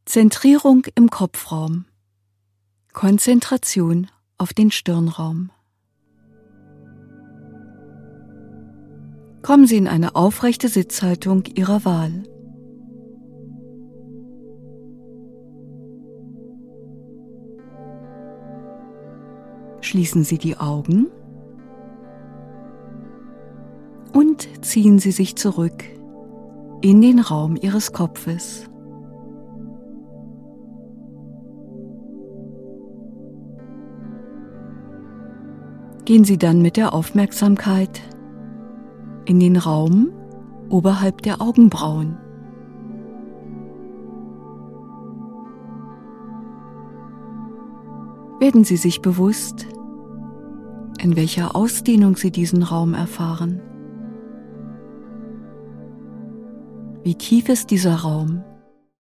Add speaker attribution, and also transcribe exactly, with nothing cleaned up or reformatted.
Speaker 1: Zentrierung im Kopfraum. Konzentration auf den Stirnraum. Kommen Sie in eine aufrechte Sitzhaltung Ihrer Wahl. Schließen Sie die Augen und ziehen Sie sich zurück in den Raum Ihres Kopfes. Gehen Sie dann mit der Aufmerksamkeit in den Raum oberhalb der Augenbrauen. Werden Sie sich bewusst, in welcher Ausdehnung Sie diesen Raum erfahren. Wie tief ist dieser Raum?